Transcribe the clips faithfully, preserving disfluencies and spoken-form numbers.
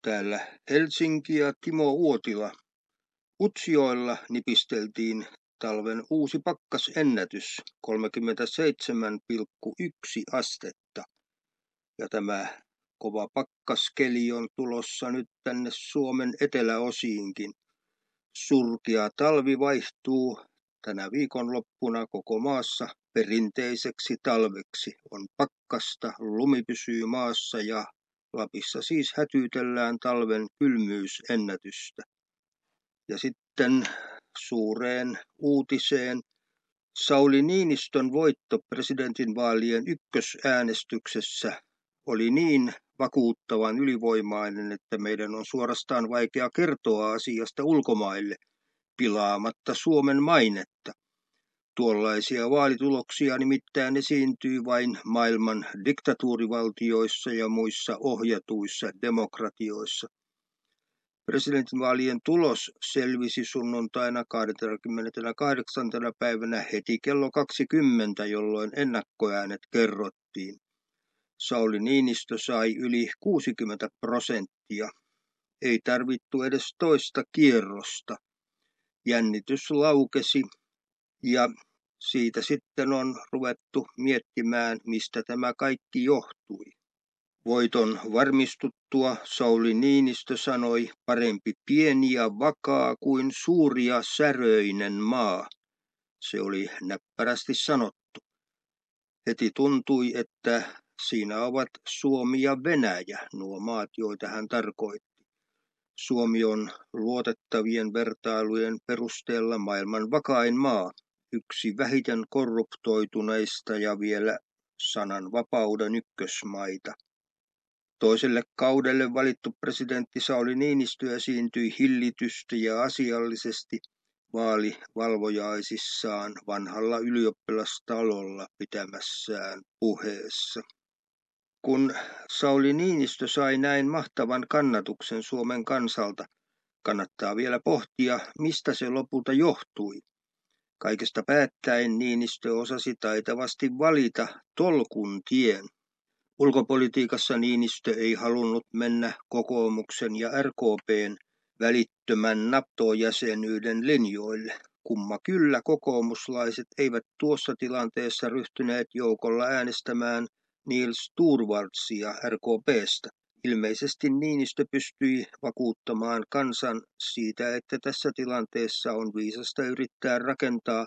Täällä Helsinki ja Timo Uotila. Utsjoella nipisteltiin talven uusi pakkasennätys, kolmekymmentäseitsemän pilkku yksi astetta. Ja tämä kova pakkaskeli on tulossa nyt tänne Suomen eteläosiinkin. Surkea talvi vaihtuu tänä viikonloppuna koko maassa perinteiseksi talveksi. On pakkasta, lumi pysyy maassa ja Lapissa siis hätyytellään talven kylmyysennätystä. Ja sitten suureen uutiseen. Sauli Niinistön voitto presidentinvaalien ykkösäänestyksessä oli niin vakuuttavan ylivoimainen, että meidän on suorastaan vaikea kertoa asiasta ulkomaille pilaamatta Suomen mainetta. Tuollaisia vaalituloksia nimittäin esiintyy vain maailman diktatuurivaltioissa ja muissa ohjatuissa demokratioissa. Presidentinvaalien tulos selvisi sunnuntaina kahdeskymmeneskahdeksas päivänä heti kello kaksikymmentä, jolloin ennakkoäänet kerrottiin. Sauli Niinistö sai yli kuusikymmentä prosenttia. Ei tarvittu edes toista kierrosta. Jännitys laukesi ja siitä sitten on ruvettu miettimään, mistä tämä kaikki johtui. Voiton varmistuttua Sauli Niinistö sanoi, parempi pieni ja vakaa kuin suuri ja säröinen maa. Se oli näppärästi sanottu. Heti tuntui, että siinä ovat Suomi ja Venäjä, nuo maat, joita hän tarkoitti. Suomi on luotettavien vertailujen perusteella maailman vakain maa, yksi vähiten korruptoituneista ja vielä sananvapauden ykkösmaita. Toiselle kaudelle valittu presidentti Sauli Niinistö esiintyi hillitysti ja asiallisesti vaalivalvojaisissaan vanhalla ylioppilastalolla pitämässään puheessa. Kun Sauli Niinistö sai näin mahtavan kannatuksen Suomen kansalta, kannattaa vielä pohtia, mistä se lopulta johtui. Kaikesta päättäen Niinistö osasi taitavasti valita tolkun tien. Ulkopolitiikassa Niinistö ei halunnut mennä kokoomuksen ja R K P:n välittömän NATO-jäsenyyden linjoille. Kumma kyllä kokoomuslaiset eivät tuossa tilanteessa ryhtyneet joukolla äänestämään Niels Torvaldsia R K P:stä. Ilmeisesti Niinistö pystyi vakuuttamaan kansan siitä, että tässä tilanteessa on viisasta yrittää rakentaa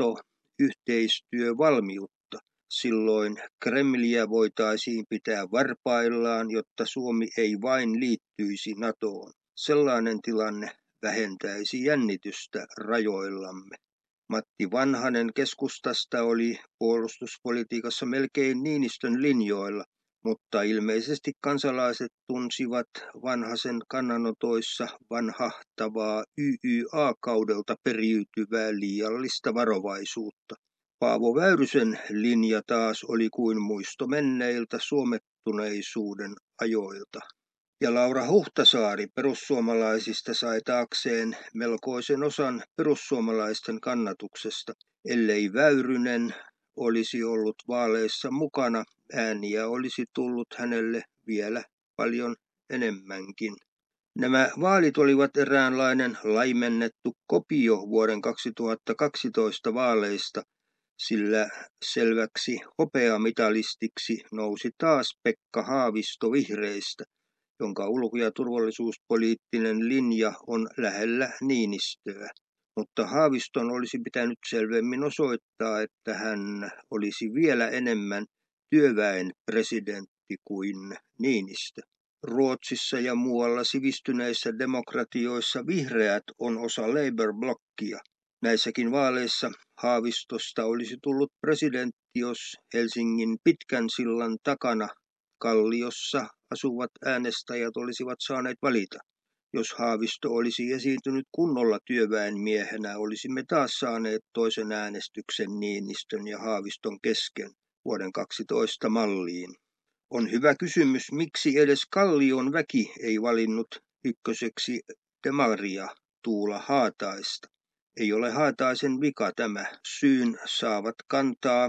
NATO-yhteistyövalmiutta. Silloin Kremliä voitaisiin pitää varpaillaan, jotta Suomi ei vain liittyisi NATOon. Sellainen tilanne vähentäisi jännitystä rajoillamme. Matti Vanhanen keskustasta oli puolustuspolitiikassa melkein Niinistön linjoilla, mutta ilmeisesti kansalaiset tunsivat Vanhasen kannanotoissa vanhahtavaa Y Y A-kaudelta periytyvää liiallista varovaisuutta. Paavo Väyrysen linja taas oli kuin muisto menneiltä suomettuneisuuden ajoilta. Ja Laura Huhtasaari perussuomalaisista sai taakseen melkoisen osan perussuomalaisten kannatuksesta. Ellei Väyrynen olisi ollut vaaleissa mukana, ääniä olisi tullut hänelle vielä paljon enemmänkin. Nämä vaalit olivat eräänlainen laimennettu kopio vuoden kaksituhattakaksitoista vaaleista, sillä selväksi hopeamitalistiksi nousi taas Pekka Haavisto vihreistä, jonka ulko- ja turvallisuuspoliittinen linja on lähellä Niinistöä. Mutta Haaviston olisi pitänyt selvemmin osoittaa, että hän olisi vielä enemmän työväen presidentti kuin Niinistö. Ruotsissa ja muualla sivistyneissä demokratioissa vihreät on osa Labour-blokkia. Näissäkin vaaleissa Haavistosta olisi tullut presidentti, jos Helsingin pitkän sillan takana Kalliossa asuvat äänestäjät olisivat saaneet valita. Jos Haavisto olisi esiintynyt kunnolla työväenmiehenä, olisimme taas saaneet toisen äänestyksen Niinistön ja Haaviston kesken vuoden kaksitoista malliin. On hyvä kysymys, miksi edes Kallion väki ei valinnut ykköseksi demaria Tuula Haataista. Ei ole Haataisen vika tämä. Syyn saavat kantaa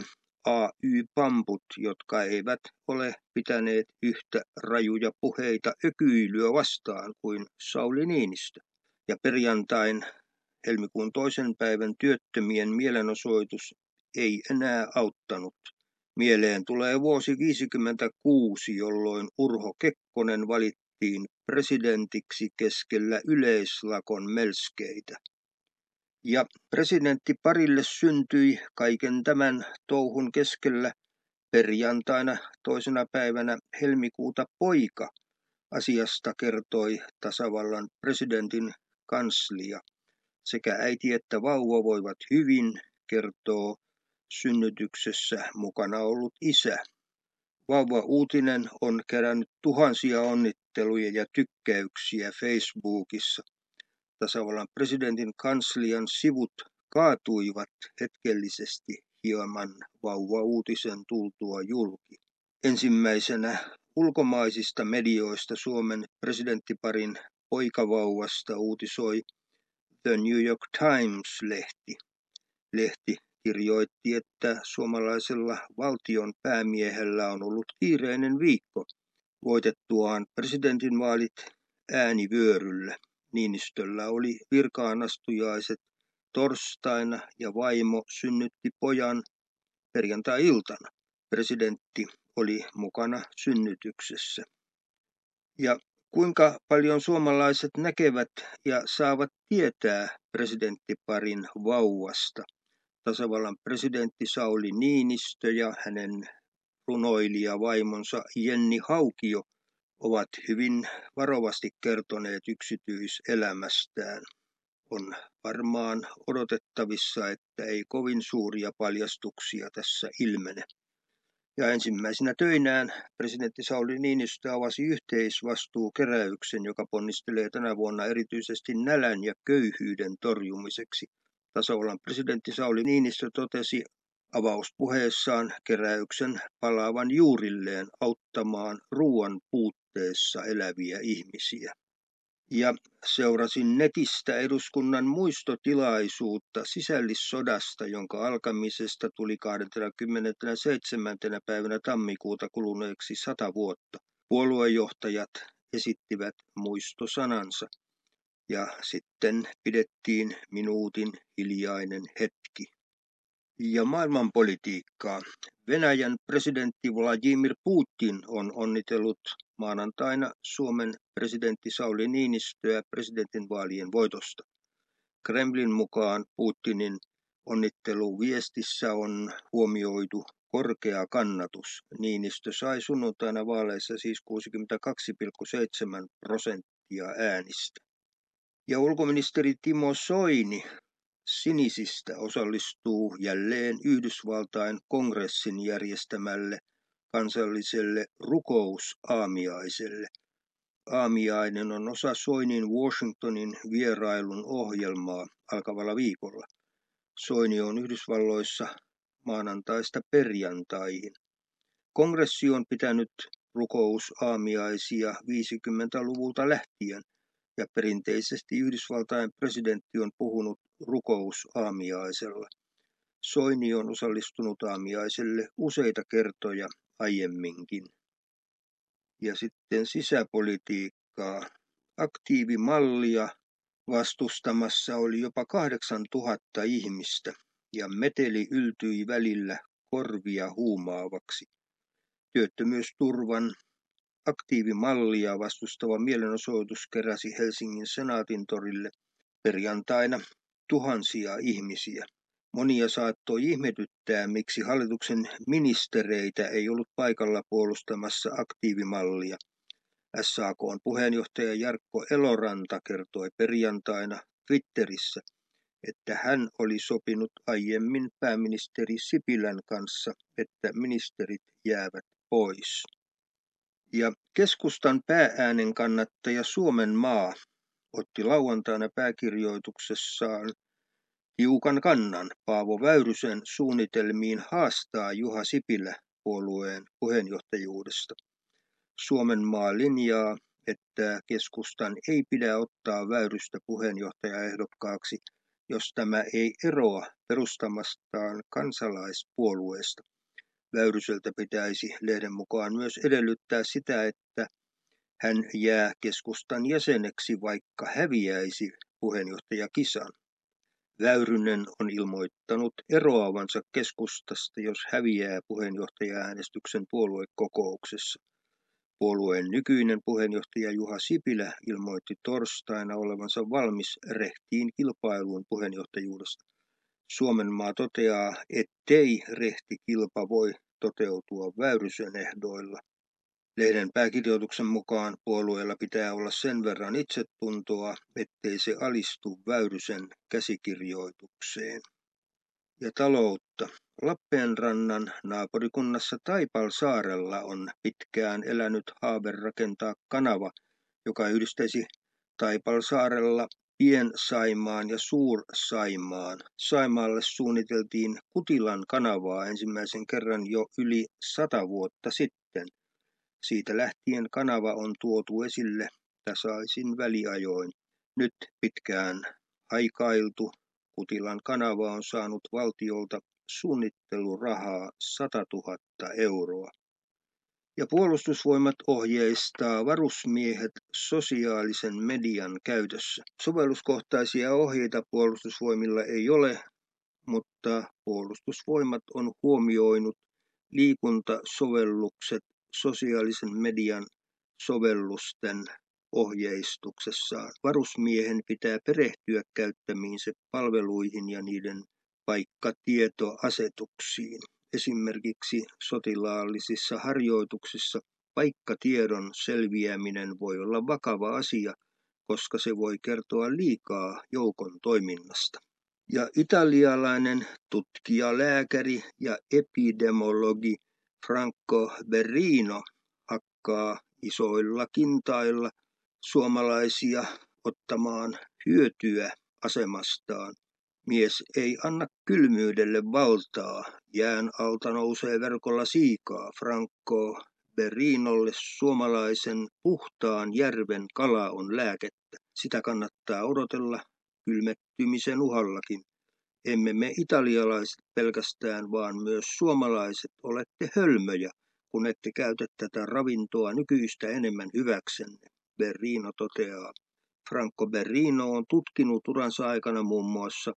A Y-pamput, jotka eivät ole pitäneet yhtä rajuja puheita ökyilyä vastaan kuin Sauli Niinistö. Ja perjantain helmikuun toisen päivän työttömien mielenosoitus ei enää auttanut. Mieleen tulee vuosi viisikymmentäkuusi, jolloin Urho Kekkonen valittiin presidentiksi keskellä yleislakon melskeitä. Ja presidenttiparille syntyi kaiken tämän touhun keskellä perjantaina toisena päivänä helmikuuta poika. Asiasta kertoi tasavallan presidentin kanslia. Sekä äiti että vauva voivat hyvin, kertoo synnytyksessä mukana ollut isä. Vauva-uutinen on kerännyt tuhansia onnitteluja ja tykkäyksiä Facebookissa. Tasavallan presidentin kanslian sivut kaatuivat hetkellisesti hieman vauva-uutisen tultua julki. Ensimmäisenä ulkomaisista medioista Suomen presidenttiparin poikavauvasta uutisoi The New York Times-lehti. Lehti kirjoitti, että suomalaisella valtion päämiehellä on ollut kiireinen viikko voitettuaan presidentinvaalit äänivyöryllä. Niinistöllä oli virkaanastujaiset torstaina ja vaimo synnytti pojan perjantai-iltana. Presidentti oli mukana synnytyksessä. Ja kuinka paljon suomalaiset näkevät ja saavat tietää presidenttiparin vauvasta? Tasavallan presidentti Sauli Niinistö ja hänen runoilijavaimonsa Jenni Haukio ovat hyvin varovasti kertoneet yksityiselämästään. On varmaan odotettavissa, että ei kovin suuria paljastuksia tässä ilmene. Ja ensimmäisenä töinään presidentti Sauli Niinistö avasi yhteisvastuukeräyksen, joka ponnistelee tänä vuonna erityisesti nälän ja köyhyyden torjumiseksi. Tasavallan presidentti Sauli Niinistö totesi avauspuheessaan keräyksen palaavan juurilleen auttamaan ruoan puutteessa eläviä ihmisiä. Ja seurasin netistä eduskunnan muistotilaisuutta sisällissodasta, jonka alkamisesta tuli kahdeskymmenesseitsemäs päivänä tammikuuta kuluneeksi sata vuotta. Puoluejohtajat esittivät muistosanansa ja sitten pidettiin minuutin hiljainen hetki. Ja maailmanpolitiikkaa. Venäjän presidentti Vladimir Putin on onnitellut maanantaina Suomen presidentti Sauli Niinistöä presidentinvaalien voitosta. Kremlin mukaan Putinin onnitteluviestissä on huomioitu korkea kannatus. Niinistö sai sunnuntaina vaaleissa siis kuusikymmentäkaksi pilkku seitsemän prosenttia äänistä. Ja ulkoministeri Timo Soini sinisistä osallistuu jälleen Yhdysvaltain kongressin järjestämälle kansalliselle rukousaamiaiselle. Aamiainen on osa Soinin Washingtonin vierailun ohjelmaa alkavalla viikolla. Soini on Yhdysvalloissa maanantaista perjantaihin. Kongressi on pitänyt rukousaamiaisia viisikymmentäluvulta lähtien, ja perinteisesti Yhdysvaltain presidentti on puhunut rukousaamiaisella. Soini on osallistunut aamiaiselle useita kertoja aiemminkin. Ja sitten sisäpolitiikkaa. Aktiivimallia vastustamassa oli jopa kahdeksantuhatta ihmistä ja meteli yltyi välillä korvia huumaavaksi. Työttömyysturvan aktiivimallia vastustava mielenosoitus keräsi Helsingin Senaatintorille perjantaina tuhansia ihmisiä. Monia saattoi ihmetyttää, miksi hallituksen ministereitä ei ollut paikalla puolustamassa aktiivimallia. S A K:n puheenjohtaja Jarkko Eloranta kertoi perjantaina Twitterissä, että hän oli sopinut aiemmin pääministeri Sipilän kanssa, että ministerit jäävät pois. Ja keskustan päääänen kannattaja Suomenmaa otti lauantaina pääkirjoituksessaan tiukan kannan Paavo Väyrysen suunnitelmiin haastaa Juha Sipilä puolueen puheenjohtajuudesta. Suomenmaa linjaa, että keskustan ei pidä ottaa Väyrystä puheenjohtajaehdokkaaksi, jos tämä ei eroa perustamastaan kansalaispuolueesta. Väyryseltä pitäisi lehden mukaan myös edellyttää sitä, että hän jää keskustan jäseneksi, vaikka häviäisi puheenjohtajakisan. Väyrynen on ilmoittanut eroavansa keskustasta, jos häviää puheenjohtajaäänestyksen puoluekokouksessa. Puolueen nykyinen puheenjohtaja Juha Sipilä ilmoitti torstaina olevansa valmis rehtiin kilpailuun puheenjohtajuudesta. Suomenmaa toteaa, ettei rehti kilpa voi toteutua Väyrysen ehdoilla. Lehden pääkirjoituksen mukaan puolueella pitää olla sen verran itsetuntoa, ettei se alistu Väyrysen käsikirjoitukseen. Ja taloutta. Lappeenrannan naapurikunnassa Taipalsaarella on pitkään elänyt haave rakentaa kanava, joka yhdistäisi Taipalsaarella Pien-Saimaan ja Suur-Saimaan. Saimaalle suunniteltiin Kutilan kanavaa ensimmäisen kerran jo yli sata vuotta sitten. Siitä lähtien kanava on tuotu esille tasaisin väliajoin. Nyt pitkään haikailtu Kutilan kanava on saanut valtiolta suunnittelurahaa satatuhatta euroa. Ja puolustusvoimat ohjeistaa varusmiehet sosiaalisen median käytössä. Sovelluskohtaisia ohjeita puolustusvoimilla ei ole, mutta puolustusvoimat on huomioinut liikuntasovellukset sosiaalisen median sovellusten ohjeistuksessaan. Varusmiehen pitää perehtyä käyttämiinsä palveluihin ja niiden paikkatietoasetuksiin. Esimerkiksi sotilaallisissa harjoituksissa paikkatiedon selviäminen voi olla vakava asia, koska se voi kertoa liikaa joukon toiminnasta. Ja italialainen tutkija, lääkäri ja epidemiologi Franco Berrino hakkaa isoilla kintailla suomalaisia ottamaan hyötyä asemastaan. Mies ei anna kylmyydelle valtaa, jään alta nousee verkolla siikaa. Franco Berrinolle suomalaisen puhtaan järven kala on lääkettä. Sitä kannattaa odotella kylmettymisen uhallakin. Emme me italialaiset pelkästään, vaan myös suomalaiset olette hölmöjä, kun ette käytä tätä ravintoa nykyistä enemmän hyväksenne, Berrino toteaa. Franco Berrino on tutkinut uransa aikana muun muassa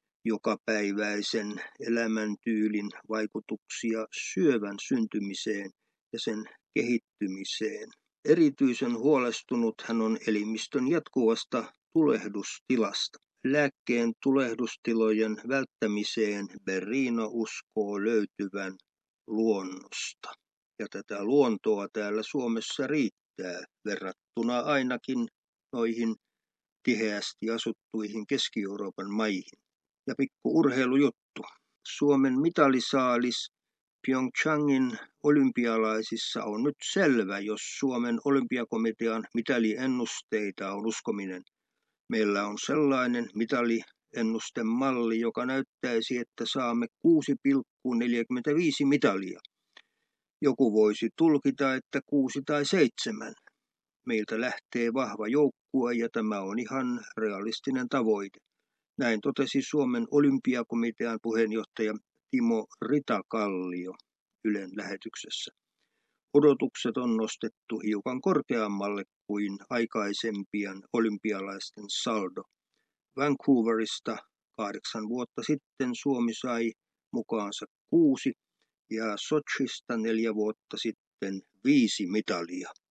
jokapäiväisen elämäntyylin vaikutuksia syövän syntymiseen ja sen kehittymiseen. Erityisen huolestunut hän on elimistön jatkuvasta tulehdustilasta. Lääkkeen tulehdustilojen välttämiseen Berrino uskoo löytyvän luonnosta. Ja tätä luontoa täällä Suomessa riittää verrattuna ainakin noihin tiheästi asuttuihin Keski-Euroopan maihin. Ja pikku urheilujuttu. Suomen mitalisaalis Pyeongchangin olympialaisissa on nyt selvä, jos Suomen olympiakomitean mitaliennusteita on uskominen. Meillä on sellainen mitaliennustemalli, joka näyttäisi, että saamme kuusi pilkku neljäkymmentäviisi mitalia. Joku voisi tulkita, että kuusi tai seitsemän. Meiltä lähtee vahva joukkue ja tämä on ihan realistinen tavoite. Näin totesi Suomen olympiakomitean puheenjohtaja Timo Ritakallio Ylen lähetyksessä. Odotukset on nostettu hiukan korkeammalle kuin aikaisempien olympialaisten saldo. Vancouverista kahdeksan vuotta sitten Suomi sai mukaansa kuusi ja Sochista neljä vuotta sitten viisi mitalia.